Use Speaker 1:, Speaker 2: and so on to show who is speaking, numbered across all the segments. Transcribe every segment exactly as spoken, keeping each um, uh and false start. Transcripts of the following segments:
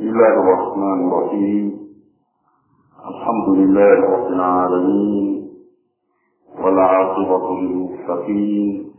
Speaker 1: بسم الله الرحمن الرحيم. الحمد لله رب العالمين والعاقبة للمتقين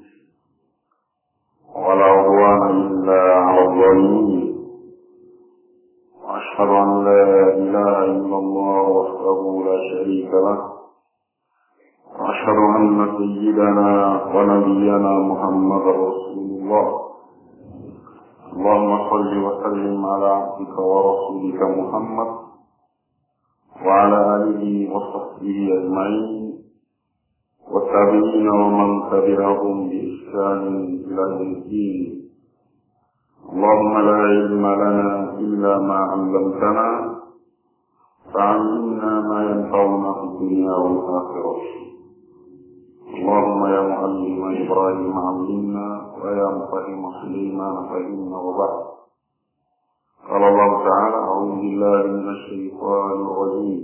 Speaker 1: ولا عدوان إلا على الظالمين، وأشهد أن لا إله إلا الله وحده لا شريك له، وأشهد أن سيدنا ونبينا محمد رسول الله. اللهم صل وسلم على عبدك ورسولك محمد وعلى آله وصحبه أجمعين والتابعين ومن تبعهم بإحسان إلى يوم الدين. اللهم لا علم لنا إلا ما علمتنا، فعلمنا ما ينفعنا في الدنيا والآخرة. اللهم يا معلم إبراهيم علمنا، ويا مفهم سليمان فهمنا. وبعد، قال الله تعالى: أعوذ بالله من الشيطان الرجيم: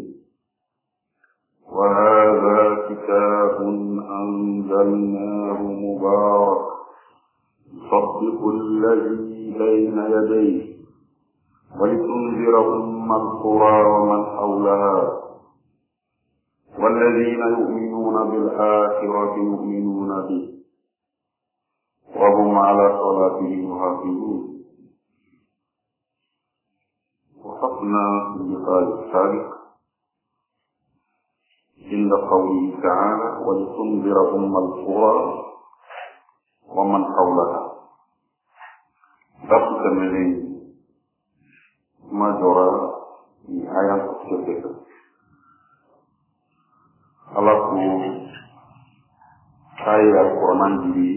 Speaker 1: وهذا كتاب أنزلناه مبارك يصدق الذي بين يديه ولتنذر أم القرى ومن حولها والذين يؤمنون بالآخرة يؤمنون به وهم على صلاتهم يحافظون. وصفنا في اللقاء السابق عند قوله تعالى: ولتنذر أم القرى ومن حولها. دفت من ما جرى في آيات السابقة. Alaku saya Al-Quran jadi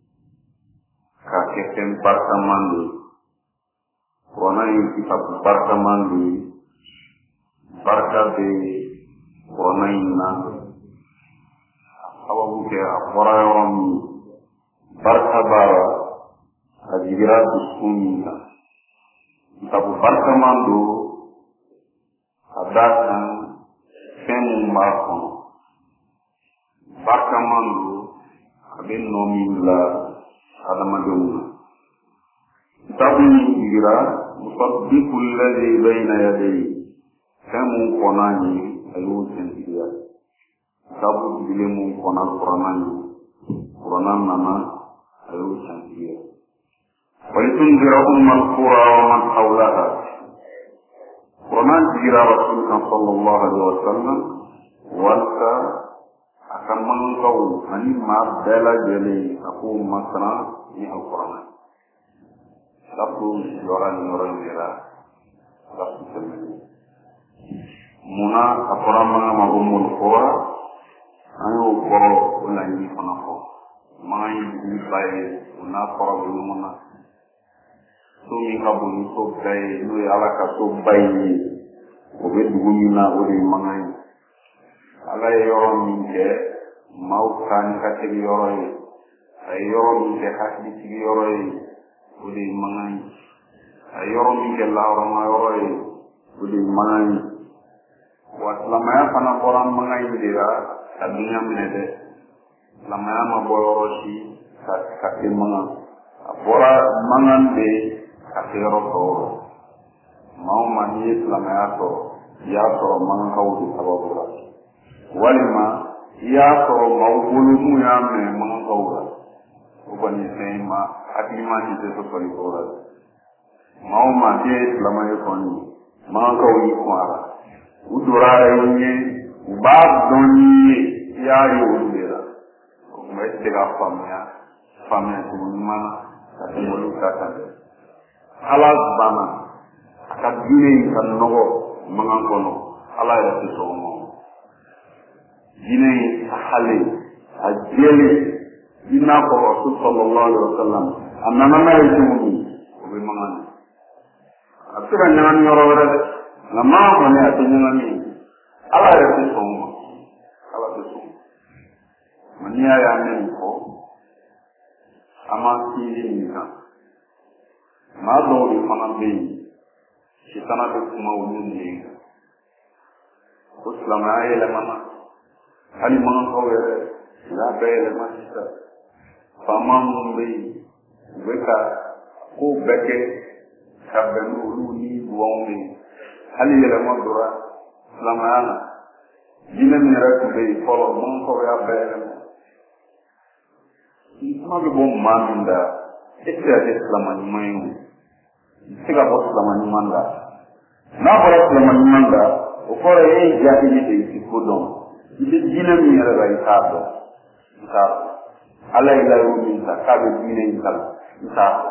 Speaker 1: kakek barka mandi Quran yang kita barka mandi barka de Quran ina awabu ke Quran barka bara ajira sunna kita barka mando adakan femu makon barka mando abin nomi la adama dewna tabi gira musaddiqul ladhi bayna yadayhi kamu konani ayu sentia tabu dilemu konan qur'ani qur'anan nama ayu sentia walitun dirahum al-qura wa man hawlaha. Qur'an gira Rasulullah sallallahu alaihi wasallam wasa akan mengkau ani ma bela jeli aku masna ni Al-Quran. Lalu orang orang dia lalu sendiri. Muna Al-Quran mengamumul Quran, ayo kau ulangi panako. Mai dibai una Quran muna. Sumi kabun so bai lui alaka so bai. Obed gumina uri mangai. Ala yoron minke mau kan katiri yoroi ay yoron minke hasbi tigi yoroi udi mangai ay yoron minke laura ma yoroi udi mangai wat lamaya pana koran mangai dira adunya menede lamaya ma boyoroshi kati manga bora mangan de kati yoro mau mani lamaya to ya to mangan hawdi sababura walima ya ko mawbulu mu ya me man kawra ubani sema akima ni te so pari kora maw ma te lama ye koni man kawri ko ara udura yenye ba doni ya ri udira ko mai te ga famya famya ko ma ta mo ka ta ala bana akadine kan nogo man kono ala ya te so mo jine hale ajele dina ko Rasul sallallahu alaihi wasallam amana ma yitumu ko be mangani asira nyani yoro wala na ma ko ne atinya ngani ala ya tsomo ala tsomo mania ya ne ko ama kiri ni ka ma do ni fana be shitana be kuma wuni ne ko islama ya le mama hali man ko la bele masita famam be weka ko beke kabelu ni wongi hali yele mo dura lamana dina mi rek be folo mon ko ya bele ma be bom maminda ete ade lamani mayu siga bo lamani manda na bo lamani manda o ko e jati ni de ci kodon dina mi rek ay tabo tabo ala ila yumi ta kabe dina ni tal tabo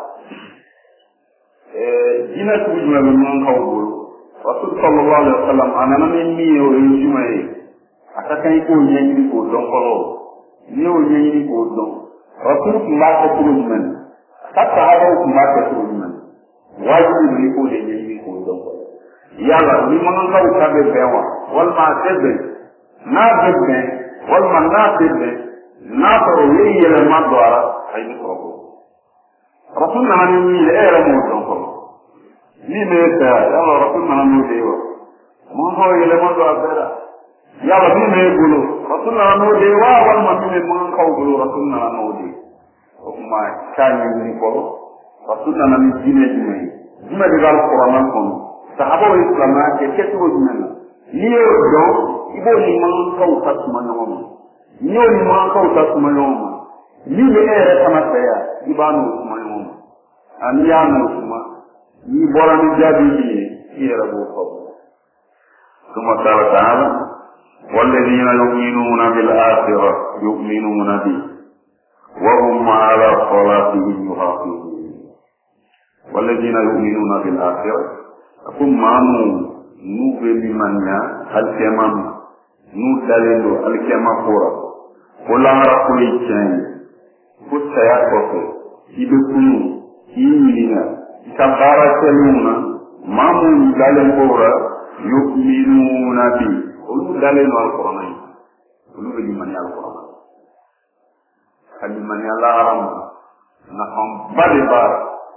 Speaker 1: dina tu juma be mon kaw bol rasul sallallahu alaihi wasallam anana men mi o juma e ataka ko nyanyi ko don ko ni o nyanyi ko don rasul ma ta tu juma hatta hada ko ma ta tu juma wajibi ni ko de nyanyi ko don ko yalla ni mon kaw ka be bewa wal ma tebe na bebe wal ma na tebe na to yi yele ma doara ay ko ko rasul na ni le era mo don ko ni me ta yalla rasul na no dewa mo ho yele mo do abera yalla ni me gulo rasul na no dewa wal ma ni mo kaw gulo rasul na no de o ma kany ni ko rasul na ni dine dine dine de gal qur'an ko sahaba wa islam ke ke to dine ni yo do ibo ni mo kaw tasma no ni yo ni mo kaw tasma no ni le era tamata ya ibanu mo no an ya no ma ni bora ni jadi ni ira bo ko kuma qala ta'ala walladheena yu'minuna bil akhirah yu'minuna bi wa hum 'ala salatihim yuhafizun walladheena yu'minuna bil akhirah akum mamu nu be limanya al kiyamam nu dalendo al kiyama pora wala ra ko chen ko saya ko ibe kunu yinina sabara seluna mamu dalen bora yu'minuna bi ulu dalen al-Qur'an ulu bi man al-Qur'an kali man al-aram na ham bari bar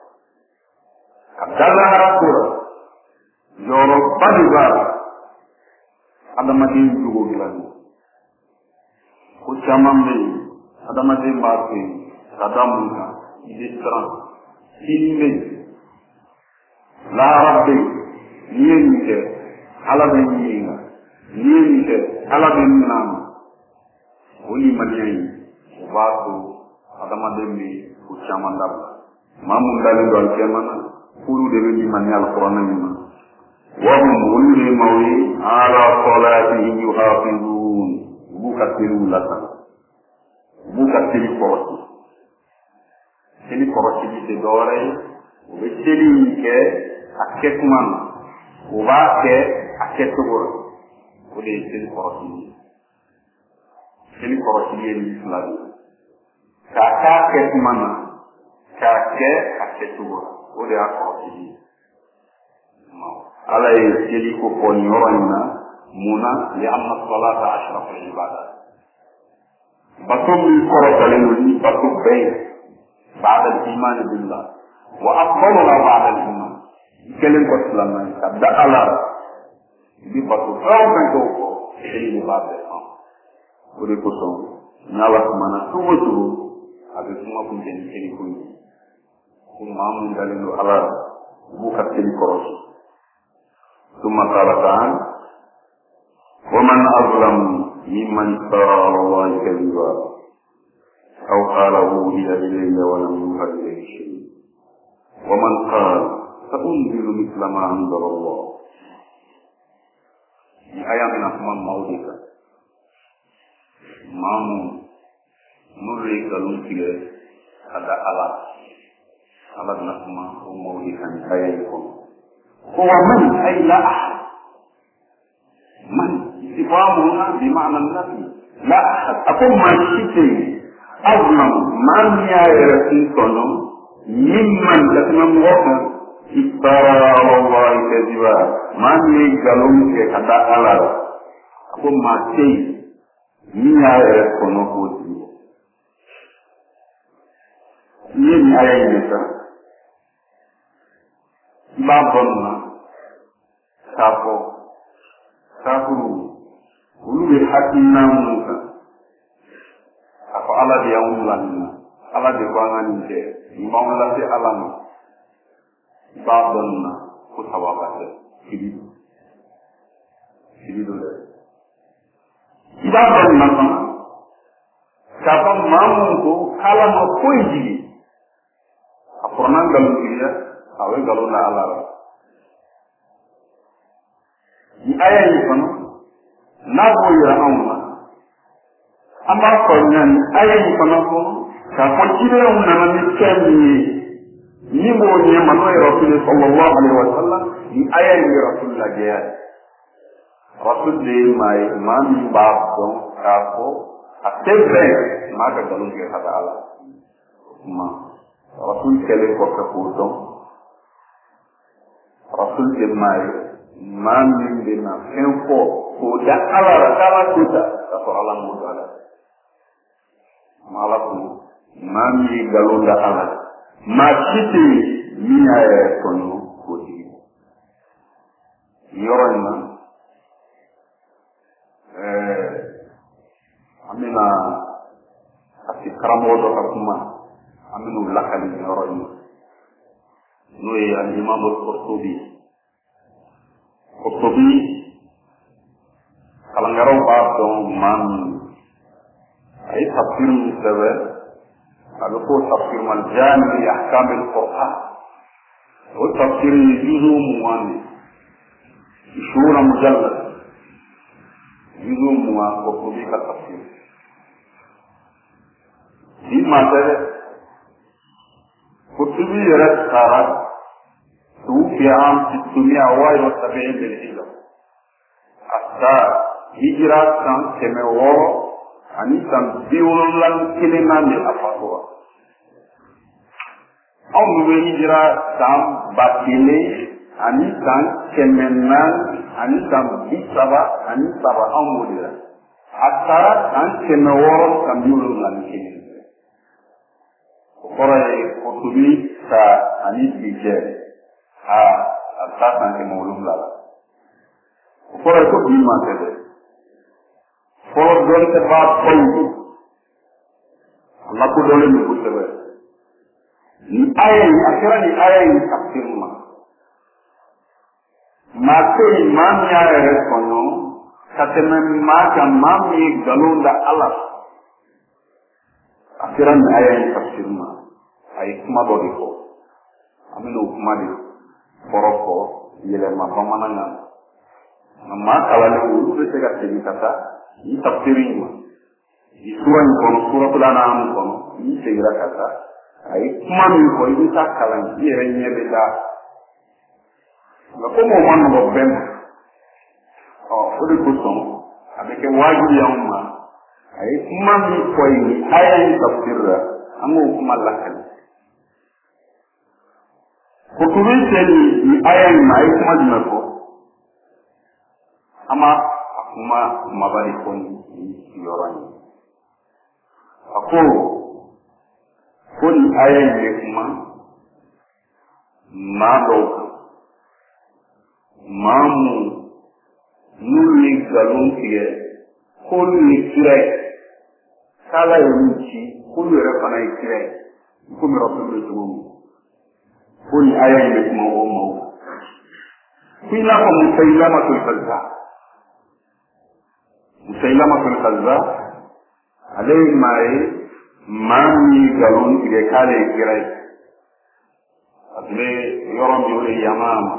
Speaker 1: kadala hakura yoro bari bar adama din jugo gilan ko chamambe adama din baati adamuka idistran ilme la rabbi yenge ala be yinga yenge ala be nam woni manyi waatu adama dembi ku chamanda mamu dali dol kemana fulu de be manyi alquran ni wa hum wulli mawi ala salatihim yuhafizun bukatiru lata bukatiru koroti seli koroti de dore be seli ke aketman o ba ke aketubur o de seli koroti seli koroti ni islam ka ka ketman ka ke aketubur o de koroti ala seli ko poni orana muna li amma salata ashraf al ibadat batum korotale ni batum bay بعد الإيمان بالله وأفضلنا بعد الإيمان كلمة الإسلام كبدا على دي باتو فاو كانتو سيدي بعد الإسلام ودي كوسون نالا سمانا توجو ابي سما كنتي سيدي كوي كما من دالو على بوكا سيدي كروس ثم قال تعالى ومن أظلم ممن افترى على الله كذبا أو قال أوحي إلي ولم يوحى إليه شيء ومن قال سأنزل مثل ما أنزل الله di ayam yang asman maudika mamu nurri kalun tiga ada alat alat nasma maudika ni ayam itu huwa man ay la ahad man istifhamuna bi ma'na nafi la ahad akum man shiti azlam man ya rasul kono mimman latnam waqta iftara ala Allah kadiba man ye galon ke kata alal akum mati ni ya kono kodi ni ni ayi neta babonna sapo sapo ulu bi hakina muka apa ala dia umulan ala de kwangan de imam la ti alam babonna ku sawabate Filido. Filido dɛ. I b'a dɔn nin na fana k'a fɔ maa mun ko k'ala ma foyi jigi a fɔra n'an nkalontigiya a bɛ nkalon da ala la. Ni aya in fana n'a b'o yira anw na an b'a faamuya ni aya in fana kɔnɔ k'a fɔ cidenw nana ni fɛn min ye ni b'o ɲɛma n'o ye Rasul sallallahu alaihi wa sallam ni aya in ye Rasul lajɛya ye. Rasul de ye maa ye maa min b'a dɔn k'a fɔ a tɛ bɛn maa ka nkalon tigɛ ka da ala kuma Rasul kɛlen kɔfɛ k'o dɔn Rasul de maa ye maa min bɛ na fɛn fɔ k'o da ala la k'ala t'o da k'a sɔrɔ ala m'o da la ala ko maa min ye nkalon da ala maa si tɛ yen min y'a yɛrɛ tɔɲɔ k'o tigi yɔrɔ in na an bɛna a se karamɔgɔ dɔ ka kuma an bɛna o lakali nin yɔrɔ in na n'o ye al-Imam al-Qurtubi Qurtubi kalankɛlaw b'a dɔn maa min a ye tafsir min sɛbɛn a bɛ fɔ tafsir al-Jami' li ahkam al-Qur'an o tafsir ye juzu mugan de ishruuna mujallad juzu mugan Qurtubi ka tafsir bi ma tɛ dɛ Qurtubi yɛrɛ taara توفي عام ستمائة وواحد وسبعين بالهجرة حتى هجرة سنة كما وراء ani san bi wolonwula kelen na de a fatura anw bɛ hijira san ba kelen ani san kɛmɛ naani ani san bi saba ani saba anw b'o de la a taara san kɛmɛ wɔɔrɔ san bi wolonwula ni kelen o kɔrɔ ye Qurtubi ka ani bi cɛ a a taa san kɛmɛ wolonwula la o kɔrɔ ye ko bi ma tɛ dɛ fɔlɔ dɔɔnin tɛ b'a fɔyi a lakodɔnlen don kosɛbɛ ni aya in a kɛra ni aya in tafsir ma maa tɛ yen maa min y'a yɛrɛ tɔɲɔ ka tɛmɛ maa kan maa min ye nkalon da ala a kɛra ni aya in tafsir ma a ye kuma dɔ de fɔ an bɛna o kuma de kɔrɔ fɔ yɛlɛma bamanankan na nka maa kalanlen olu bɛ se ka segin ka taa ni tafsir in ma di sura in kɔnɔ suratul An'am kɔnɔ ni segira ka taa a ye kuma min fɔ i bɛ taa kalan i yɛrɛ ɲɛ bɛ da nka komi o ma nɔgɔ bɛɛ ma ɔ o de kosɔn a bɛ kɛ wajibi anw ma a ye kuma min fɔ ye ni aya in tafsir la an k'o kuma lakali Qurtubi cɛ ni aya in ma a ye kuma jumɛn fɔ an ma a kuma kumaba de fɔ nin yɔrɔ in a ko ko nin aya in bɛ kuma maa dɔw kan maa mun n'olu ye nkalon tigɛ k'olu ye kira ye k'ala ye olu ci k'olu yɛrɛ fana ye kira ye komi Rasul bɛ cogo min ko nin aya in bɛ kuma o maaw ko i n'a fɔ Musailamatul Kazzab Musailamatul Kazzab ale ye maa ye maa min ye nkalon tigɛ k'ale ye kira ye a tun bɛ yɔrɔ min o de ye Yamama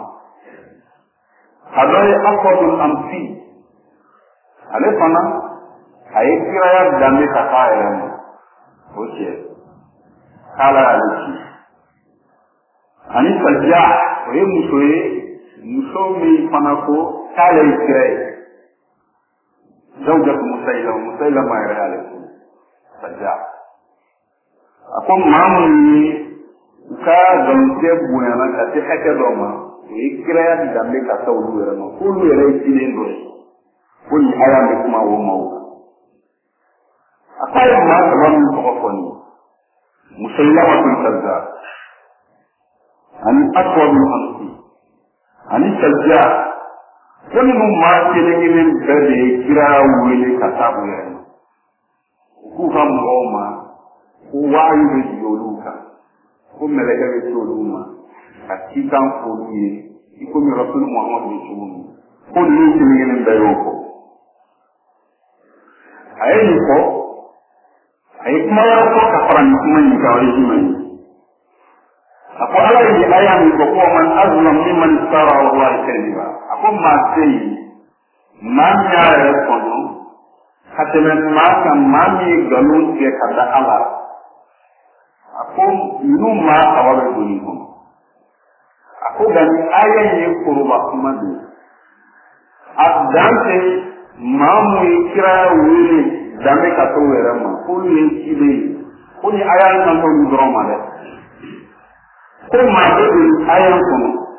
Speaker 1: a dɔ ye Aswadul Ansi ale fana a ye kiraya danbe ka k'a yɛrɛ ma o cɛ k'ala y'ale ci ani Sajja o ye muso ye muso min fana ko k'ale ye kira ye zawjatu Musailama Musailama yɛrɛ y'ale ko Sajja a ko maa minnu ye u ka nkalontigɛ bonyana ka se hakɛ dɔ ma o ye kiraya danbe ka taa olu yɛrɛ ma k'olu yɛrɛ ye cilen dɔ ye ko nin aya bɛ kuma o ma o kan a k'a ye maa saba min tɔgɔ fɔ nin Musailamatul Kazzab ani Aswadul Ansi ani Sajja ko ninnu maa kelen kelen bɛɛ de ye kira wele ka taa u yɛrɛ ma u k'u ka mɔgɔw ma ko wahyu bɛ jigin olu kan ko mɛlɛkɛ bɛ se olu ma ka cikan fɔ olu ye iko mi rasul muhammad ni tumu ko ni ci ni ngeen dayo ko ay ko ay kuma ya ko ka faran kuma ni ka wali mai ako ala yi ayam ko ko man azlam mimman sara Allah kadiba ako ma sei man ya re ko no hatamen ma kam mami galun ke kada ala ako nu ma awal duni ko ako dan aya ye kuruba kuma do adante mamu ikra wuri dame ka to wera ma ko ni kibe ko ni aya nan to ndro ma de ko ma de aya ko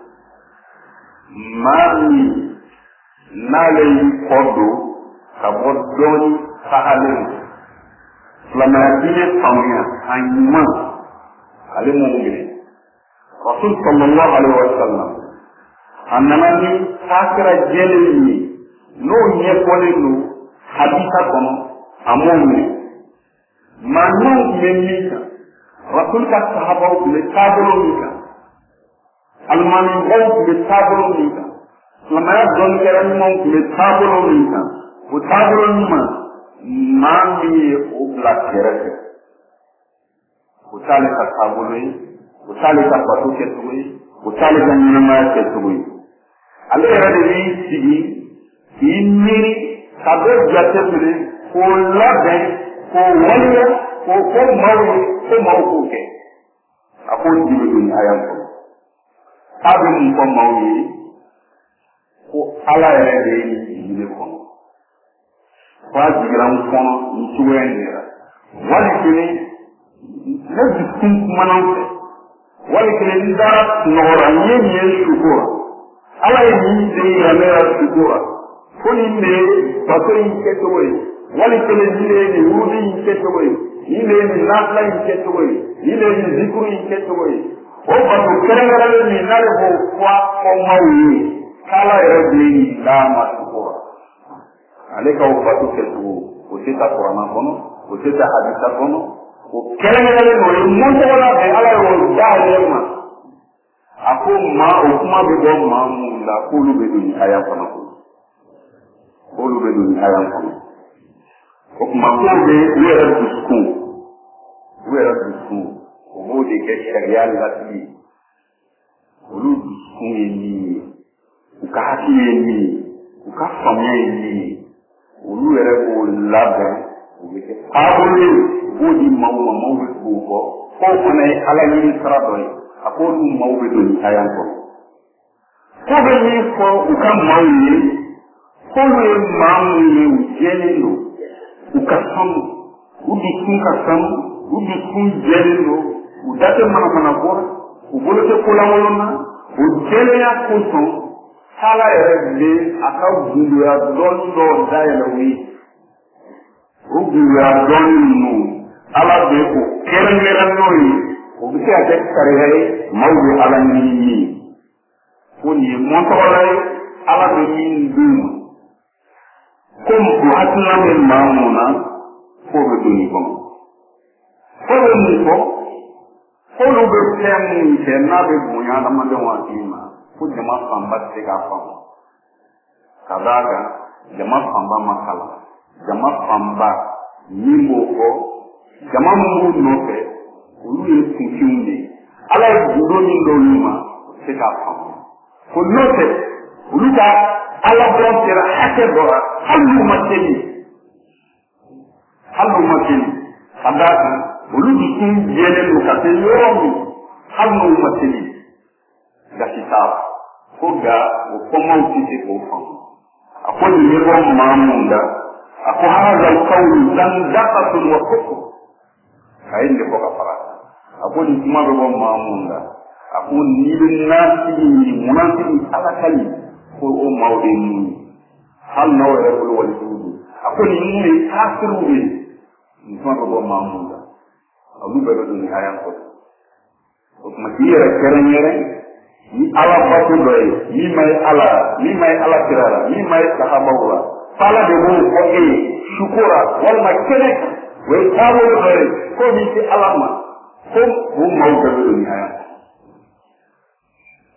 Speaker 1: mami nale kodo ka bodoni sahale lama dine famia anma ale mo ngire rasul sallallahu alaihi wasallam annamani fakra jeleni no nye kolenu hadisa kono amone manu memika rasul ka sahaba le tablo mika almani go le tablo mika lama don keran mo le tablo mika o tablo ma mami o bla kerete o tale ka tablo o tale ka pato ke tuwi o tale ka nyama ke tuwi ale rade ni sigi inni sabe jate mele ko labe ko waliya ko ko mawi ko mawu ke akon dibe dun ayam ko sabe mun ko mawi ko ala rade ni ni ko kwa jiran ko ni tuwe ndira wali kini ne dukun manan wali kini dara nora yenye shukura ala yi de ramera shukura kuni ne bakoi ketoi wali kini ne ni wudi ketoi ile ni nafla ketoi ile ni zikru ketoi o batu kerengara ni nale bo kwa ko mawi kala rabbi la ma shukura aleka o batu ketoi o sita qur'an kono o sita hadith kono o kerengara no mo wala be ala o dalema ako ma o kuma be do ma mu la ko lu be do ni aya kono ko lu be do ni aya kono o kuma ko be wera du sku wera du sku o mo de ke sharia la ti o lu du sku ni o ka ti ni o ka famye ni o lu wera ko la be o be ke abule o di ma ma ma ko ko ko ne ala ni sara do akolu mawbe do ni ayan ko ko be ni ko uka mawni ko le mamni ujenelo uka sam udi kun ka sam udi kun jenelo udate mana mana ko ubolote ko la wolona ujele ya ko so sala ere aka gundu ya don do dailo wi ugu ya don nu ala be ko kerengera noyi obisi ate karihai mawdu ala nini kuni montolai ala nini dum kum buhatna min mamuna ko be duni ko ko be ni ko ko lu be temu ke na be bunya na mande wa tima ko jama sambat te ka fa kadaga jama samba makala jama samba nimbo ko jama mu no pe olu ye kunkiw de ala ye gundo min dɔw y'u ma o se k'a faamu ko n'o tɛ olu ka ala dɔn kɛra hakɛ dɔ la hali n'u ma teli hali n'u ma teli ka d'a kan olu dusukun jɛlen don ka se yɔrɔ min hali n'u ma teli gasi t'a la ko nka o kɔmaw tɛ se k'o faamu a ko nin ye bɔ maa mun da a ko haza kawlu zandaqatun wa kufr a ye nin de fɔ ka fara ako ni kuma bɛ bɔ maa mun da ako ni bɛ naasigi ni munasigi ala kali ko o maaw de ninnu hali n'aw yɛrɛ bolo wali jugu ako ni mun ye kaafiriw ye ni kuma bɛ bɔ maa mun da olu bɛɛ bɛ don ni aya kɔnɔ o tuma k'i yɛrɛ kɛrɛnkɛrɛn ni ala bato dɔ ye min ma ye ala min ma ye ala kira la min ma ye sahabaw la fala de b'o fɔ e ye sukora walima kɛnɛ kan o ye taabolo dɔ ye ko min tɛ ala ma ko o maaw bɛɛ bɛ don ni aya o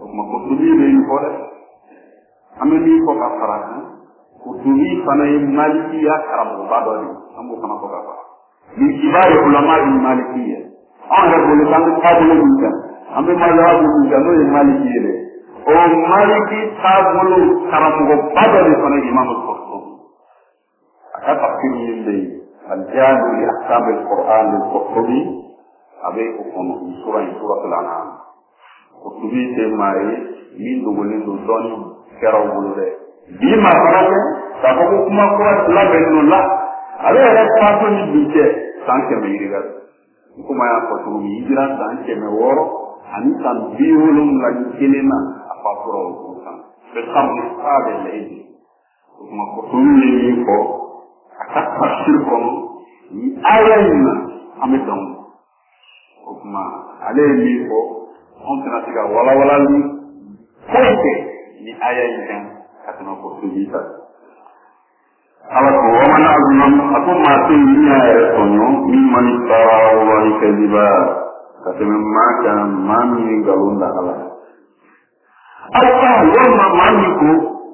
Speaker 1: kuma ko tubi be ni ko de ameni ko ka fara ko tubi fana yi malikiya karamu ba do ni ambo fana ko ka fara ni kibari ulama yi malikiya an ga bole kan ka bole ni kan ambe mazhabu ni kan no yi malikiya de o maliki ta bolo karamu ko ba do ni fana imam al-qurtubi aka tafsir ni de al-jami li ahkam al-quran al-qurtubi abe ko kono sura sura al-an'am qurtubi te mai min do bole do doni keraw bolo de bi ma fara ta ko kuma ko la benno la ale re ta to ni bije sanke me iriga kuma ya ko to mi ira sanke me woro ani tan biulum la kelena apa pro ko san be kam ni sabe le kuma ko to ni ko aka tafsir ko ni ayayna amedon kuma ale ni ko on tana tiga wala wala ni ko ni ayayna katno ko to bita ala ko wamana azman ako mate niya etonyo mi manitara wali kadiba kateme maka mami galunda ala ala wama mami ko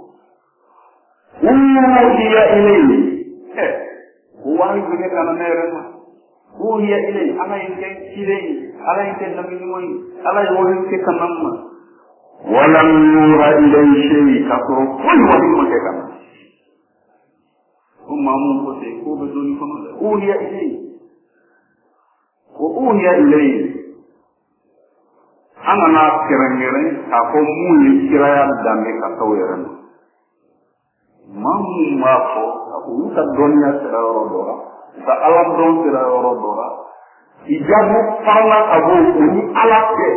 Speaker 1: uhiya ilayhi eh wani bige kana nere ma uhiya ilayhi ana yake kire ala yake nabi moy ala yori ke kanamma walam yuha ilayhi shay katro kullu wali make kana umamu ko te ko be doni kono de uhiya ilayhi wa uhiya ilayhi ana na kirangere ka ko muni kiraya dambe ka taweran mamu ma ko ko uta donya sira rodora ta alam don sira rodora ijabu farla abu uni alake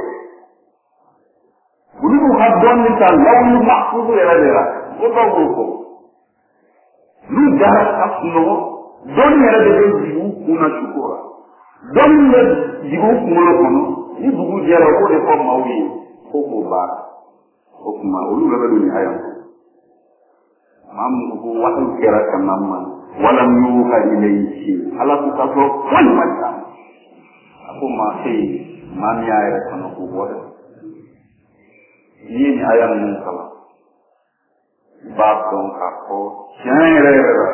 Speaker 1: bulu ha donni ta lawu mahfuzu era era ko ko ko lu dara asno don yara de jigu kuna shukura don le jigu kuma kono ni bugu jara ko de ko mawri ko ko ba ko kuma ulu la do ni hayam mam ko watu kera kanamma wala yuha ilayhi ala ku ka to wal mata ko ma sai mam ya era kono ko boda ni ni ayam ni kala ba don ka ko Jere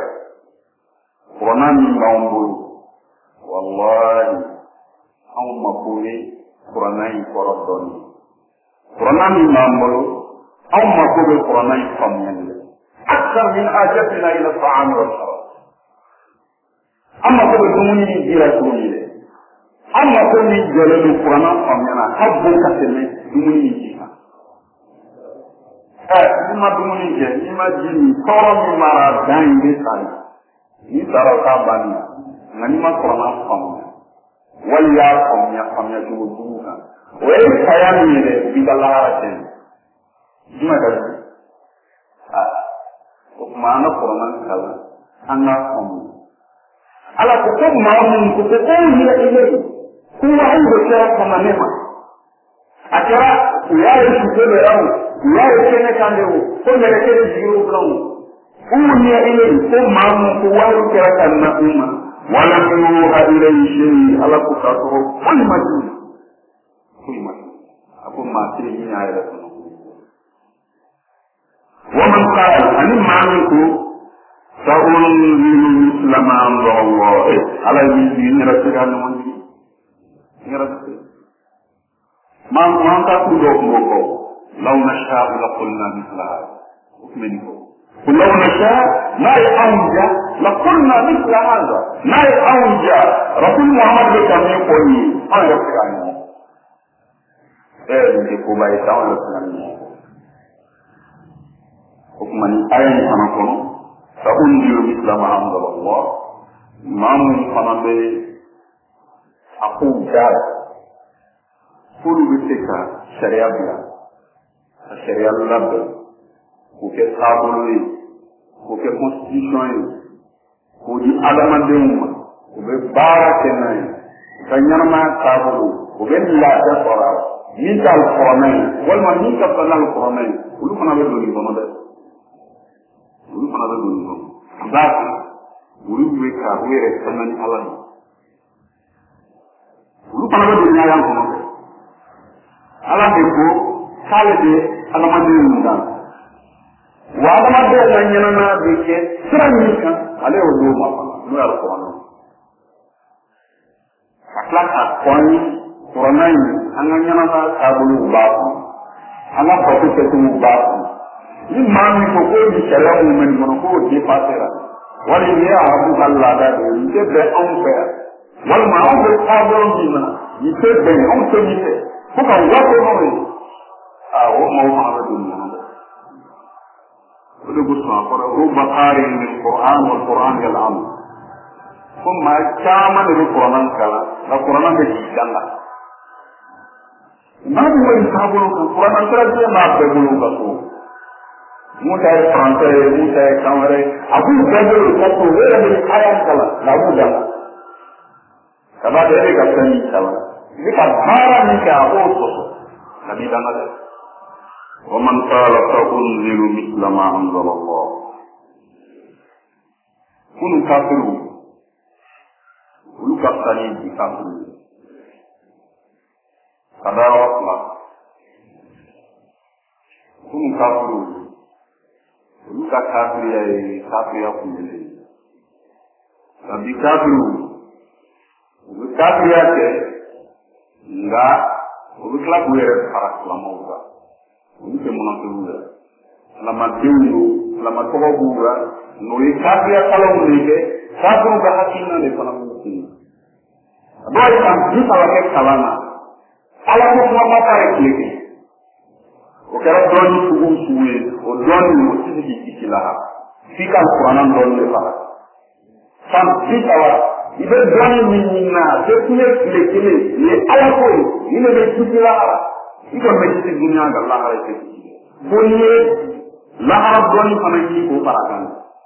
Speaker 1: Quran ni ngambul wallahi au mapuri Quran ni korodon Quran ni ngambul au mapuri Quran ni famyan akthar min ajatina ila ta'am wa sharab amma ko dumuni ni jira dumuni amma ko ni jere ni Quran famyan habbu katene dumuni ni jira eh ima dumuni je ima jini toro mi mara dan de sai ni tara ka bani ngani ma ko na famya walla famya famya ju duka we kaya ni de bidalara ten ima da ah ko mana ko na kala anna famya ala ko ko ma mun ko ko ni ile ku wa ngo cha kama nema akira ya yi shi de rawo ya yake kande wo ko ne ke jiru kan uni ile ko mamu ko waru kira kan na umma wala yuha ilayhi shay ala ku ka to kul maju kul maju aku mati ni ayat ko wa man qala an ma'aku sa'un muslima Allah ala ni rasulana mon ni rasul ma ma ta ku do ko لو نشاء لقلنا مثل هذا منه ولو نشاء ما يأوجا لقلنا مثل هذا ما يأوجا رسول محمد كان يقول ما يفعل عنه ايه يقول ما يتعود عنه حكما أين أنكم سأنزل مثل ما أنزل الله ما من قنبه أقول جاد كل بتك شريعة بلا sharia labbe ko ke sabulu ko ke constitution ko di adama deuma ko be bara kenay kanyama sabulu ko be la da fora ni tal qur'an wal man ni ka tanal qur'an ulu kana be do ni bono de ulu kana be do ni bono ba ulu be ka were tanan ala ulu kana be do ni ayam ko ala de ko kale de adamadenw dan wa adamadenw ka ɲɛnama bɛ kɛ sira min kan ale y'o d'o ma fana n'o y'a kuranɛ ka tila ka kɔni kuranɛ in an ka ɲɛnama taabolo b'a kɔnɔ an ka bato kɛcogo b'a kɔnɔ ni maa min ko k'o ni sariya mun bɛ nin kɔnɔ k'o dépassera wali ni ye arabu ka laada de ye nin tɛ bɛn anw fɛ yan walima anw bɛ taabolo min na nin tɛ bɛn anw tɛ nin fɛ fo ka waati n'o ye aa o maaw fana bɛ don nin kɔnɔ dɛ o de kosɔn a fɔra o bakari min kuran wa kuran yɛlɛ an ko maa caman de bɛ kuranɛ kalan nka kuranɛ bɛ jigin dan la maa min bɛ nin taabolo kan kuranɛ siratigɛ b'a bɛɛ bolo ka so mun ta ye faransɛ ye mun ta ye kan wɛrɛ ye a b'u bɛɛ bolo ka so o yɛrɛ bɛ aya kalan nka a b'u dan kaba de e bɛ ka fɛn min kalan i bɛ ka baara min kɛ a b'o sɔsɔ ka b'i dan dɛ ومن قال فأنزل مثل ما أنزل الله كن كافرون ولو كفرين بكافرون كذا وصلا كن كافرون ولو كافر يا كافر يا كمل tapi kafirun ولو كافر يا كه enggak ولو kelak gue para selama udah olu tɛ mɔnɔtɔlu la alamadenw don alamatɔgɔ b'u la nka o ye kafiriya kalanw de kɛ kafiriw ka hakilina de fana b'u kun a dɔw ye san bi saba kɛ kalan na ala ko kumaba ta ye tile kɛ o kɛra dɔɔni sugu sugu ye o dɔɔni o ti se k'i kisi la f'i ka kuranna dɔɔni de fara san bi saba i bɛ dɔɔni min ɲini na a tɛ kun ye tile kelen nin ye ala ko ye nin de bɛ kisi la i ka mɛ kisi dunuya ka lahara tɛ ko n'i ye lahara dɔɔni fana ɲini k'o fara a kan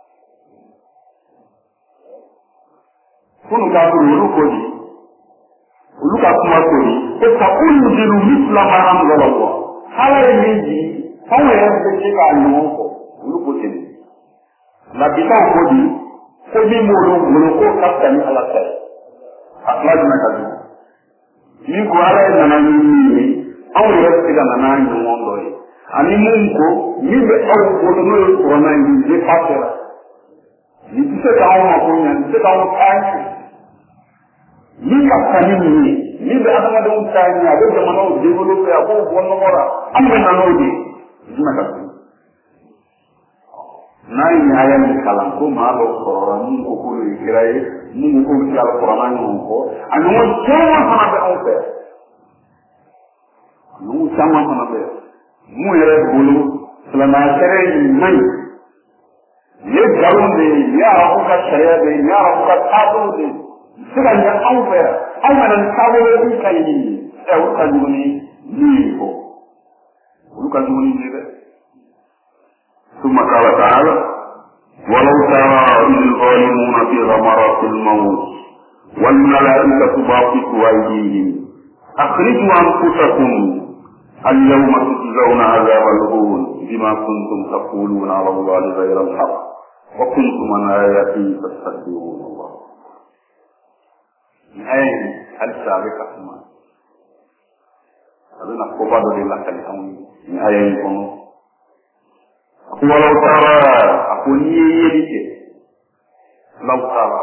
Speaker 1: kunu ka kuru olu ko di olu ka kuma ko di ko ka unzilu misla ma anzala Allah ala ye min di anw yɛrɛ bɛ se k'a ɲɔgɔn fɔ olu ko ten labitaw ko di ko min b'olu bolo k'o ka fisa ni ala ta ye a fila jumɛn ka di min ko ala ye nana ni min ye anw yɛrɛ bɛ se ka na n'a ɲɔgɔn dɔ ye ani mun ko min bɛ aw bolo n'o ye kuranna ye nin dépassera nin tɛ se k'anw mako ɲɛ nin tɛ se k'anw taa ɲɛ min ka fisa ni nin ye min bɛ adamadenw taa ɲɛ a bɛ jamanaw développer a b'o bɔ nɔgɔ la an bɛ na n'o de ye jumɛn ka di n'a ye nin aya min kalan ko maa dɔw sɔrɔla mun ko k'olu ye kira ye mun ko k'olu tɛ alikuranna ɲɔgɔn kɔ a ɲɔgɔn caman fana bɛ anw fɛ ɲɔgɔn caman fana bɛ mun yɛrɛ bolo silamɛya sariya in man ɲi nin ye nkalon de ye nin ye arabu ka sariya de ye nin ye arabu ka taabolo de ye se ka ɲɛ anw fɛ yan anw kana nin taabolo min ka ɲi nin ye ɛ olu ka jugu ni min ye fɔ olu ka jugu ni ye dɛ. ثم قال تعالى ولو ترى إذ الظالمون في غمرات الموت والملائكة باسطوا أيديهم أخرجوا أنفسكم اليوم تجزون عذاب الهون بما كنتم تقولون على الله غير الحق وكنتم عن آياته تستكبرون الله. أين هل سابقة ما أنا أقول لله كلام أين كنوا ولو ترى أقول يلك لو ترى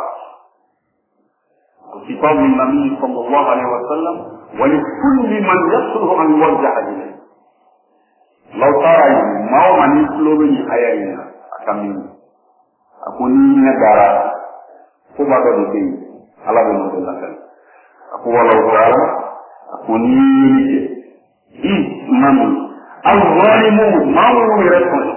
Speaker 1: خطاب النبي صلى الله عليه وسلم ولكل من يصلح أن يوجه إليه لو ترى ما هو من يسلوبني حيائنا أكمل أقول نجارة فبعد ذلك على بنود الله أقول لو ترى أقول يلك إذ من الظالمون ما هو يرسل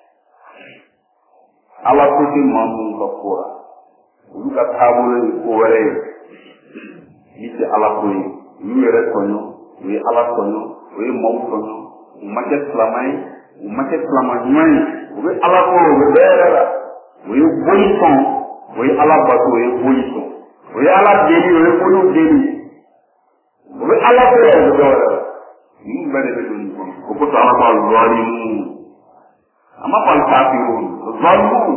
Speaker 1: ala kote mamu ka kora olu ka taabolo ye ko wɛrɛ ye ni tɛ ala ko ye olu yɛrɛ tɔɲɔ o ye ala tɔɲɔ o ye maaw tɔɲɔ u ma kɛ silama ye u ma kɛ silama ɲuman ye u bɛ ala ko o bɛ bɛɛ yɛrɛ la o ye boli sɔn o ye ala bato o ye boli sɔn o ye ala deli o ye boliw deli o bɛ ala ko yɛrɛ o bɛ dɔ wɛrɛ la ninnu bɛɛ de bɛ don nin kɔnɔ o kosɔn ala ko alwalimu ama fal kafirun zalimun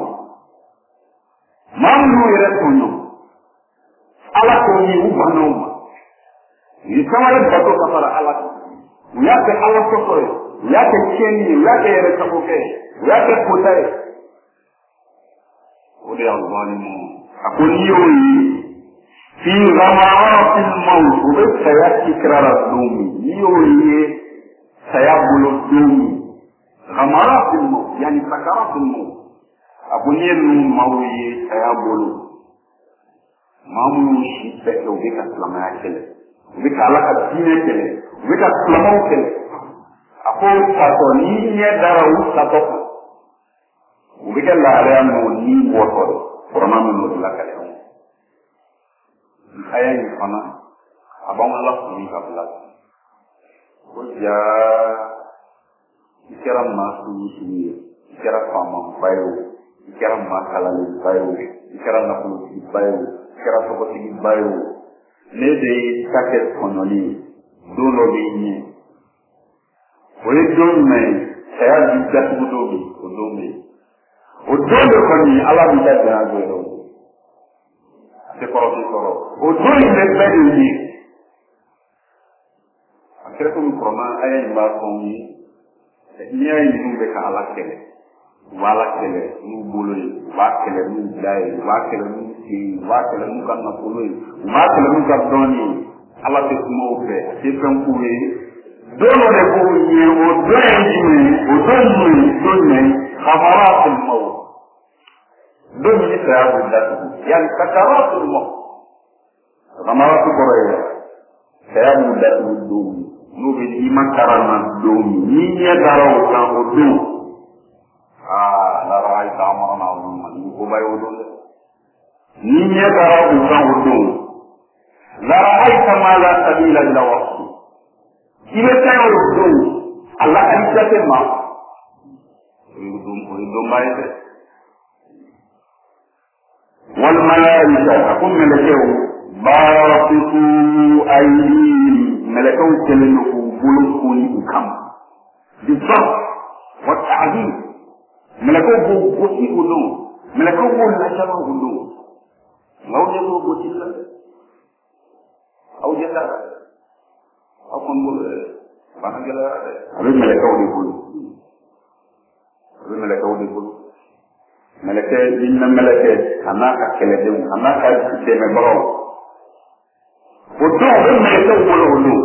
Speaker 1: mamu yɛrɛ tɔɲɔ ala ko ni u bannaw ma ni samare bato ka fara ala kan u y'a kɛ ala sɔsɔ ye yake cheni yake yere sabuke yake kutai ode alwalimu akuniyo yi fi ghamaratil maut ube sayati kirara dumi niyo yi sayabulu dumi ghamaratil maut yani sakaratil maut akuniyo mawuyi sayabulu mamu shi peke ube ka salama ya kele ube ka alaka dine kele ube ka salama kele ako sato ni nye dara u sato ube ka laare ano ni wotore korona mo la kale aya ni fana abang Allah ni ka bla ko ja ikira masu suye ikira fama bayo ikira makala ni bayo ikira na ku bayo ikira soko ti bayo ne de take kononi dolo bi ni oye don me saya di datu dobi odomi odomi ko ni ala bi da ga go se koro se koro o doni le bedi ni akere ko proma aya ni ba ko ni ni ay ni be ka ala kele wala kele ni bolo ni wa kele ni dai wa kele ni si wa kele ni kan na polo ni wa kele ni ka doni ala te mo be se kan ku ni dono le ko ni o doni ni o doni ni doni khamarat al maut doni ni sa bu datu yani sakaratul maut ghamaratul quraya saya bu datu doni no be di makarana doni ni ya daraw kan o do ah la rai ta marana o man ko bayo do ni ya daraw kan o do la rai ta mala sabila ila waqti ibe tan o do Allah alika ma o do o do baye والملائكة أكون ملكه باسطوا أيديهم ملكه كلمه بلوكوني أكام بالضبط والتعذيب ملكه بوكي أدو ملكه بلاشر أدو لو جدوا بوكي الله أو جدا أو كنبول بana جلا أبي ملكه ودي أبي ملكه ودي meleke inna meleke anaka kelede anaka kiteme baro odo be meleke wolo wolo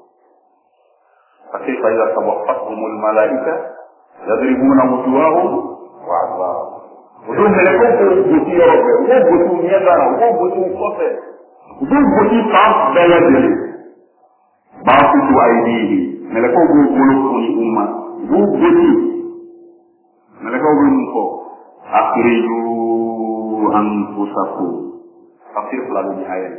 Speaker 1: akay fa ila tawaffahumul malaika yadribuna wujuhahum wa adbarahum odo meleke ko buti yorobe o buti nyedara o buti kofe odo buti pa belede ba fitu aidihi meleke ko wolo ko ni umma do buti meleke ko ko akhriju anfusakum tafsir lalu di ayat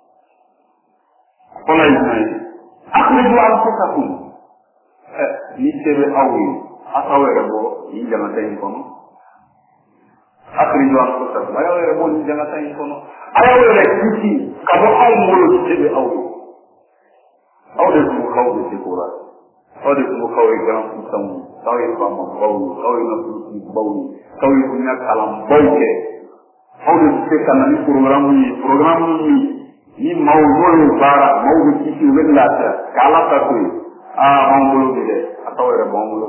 Speaker 1: apa ini akhriju anfusakum eh ni sebe awi asawe rebo ni jangan tayin kono akhriju anfusakum ayo rebo ni jangan tayin kono ayo rebo kabo aw mulu sebe awi aw de ko kaw de ko aw de ko kaw e gan kusam taw e fama baw taw e na kusi baw taw e kunya kalam bawke aw de se kana ni programme ni programme ni ni mawdu bara mawdu ci ci wellata kala ta ko a mawdu de ataw e mawdu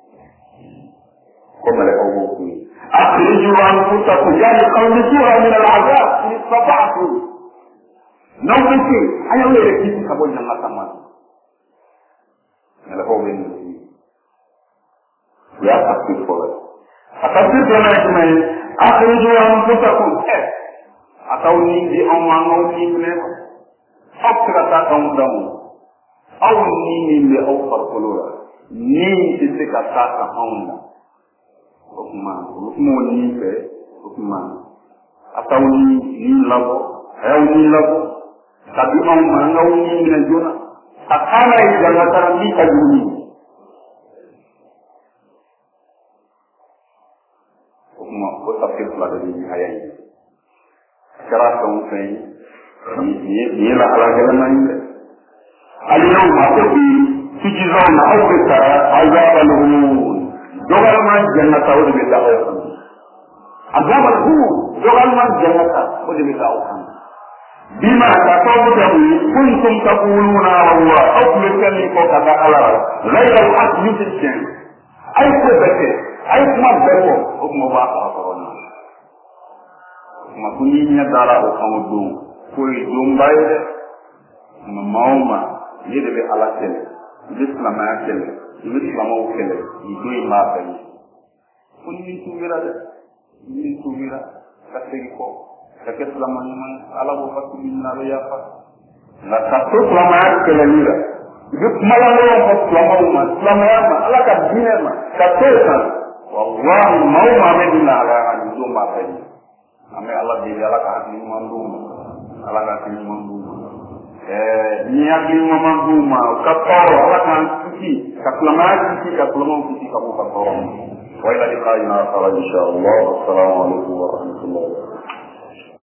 Speaker 1: ko mala ko ko akhriju anfusakum yani qawlisu min al-azab in istata'tum nawti ayo le ci ka bo jalla tamma mala ko wen ya takfir ko akafir dona ismay akhriju anfusakum ataw ni di amano ni ne fakra ta dum dum aw ni ni le aw farqulura ni ti se ka ta ka hauna okuma okuma ni fe okuma ataw ni ni labo aw ni labo tabi on ma ngaw ni ne jona akana ida tara ni ka duni okuma ko tafsir la de ni ayai kara ton fe ni ni la ala gala man aliyo ma ko bi tujizon aw bi tara azabaluhum dogal man jannata wa bi ta'ala azabaluhum dogal man jannata wa bi ta'ala bima taqawdahu kuntum taquluna ala Allah aw kulli ko kata Allah ghayra al-haq yusin ay ko bete ay kuma beko o kuma ba ko corona ma kuninya dara o kamudu ko dum bayde ma mauma yede be ala tele l'islam ya tele l'islam o tele idoy ma bayi kunni tubira de ni tubira kasegi ko kake selama man ala bo fatu minna lo ya fa la kato selama tele mira duk malango ko selama ma selama ma ala ka dine ma kato san wallahi mauma medina ala ani do ma bayi ame ala de ala ka ni mandum ala ka ni mandum eh ni akli mamanduma kaporo ala kan kiki kaplama kiki kaplama kiki kabu kaporo wa ila liqa'ina inshallah. Assalamu alaikum warahmatullahi wabarakatuh.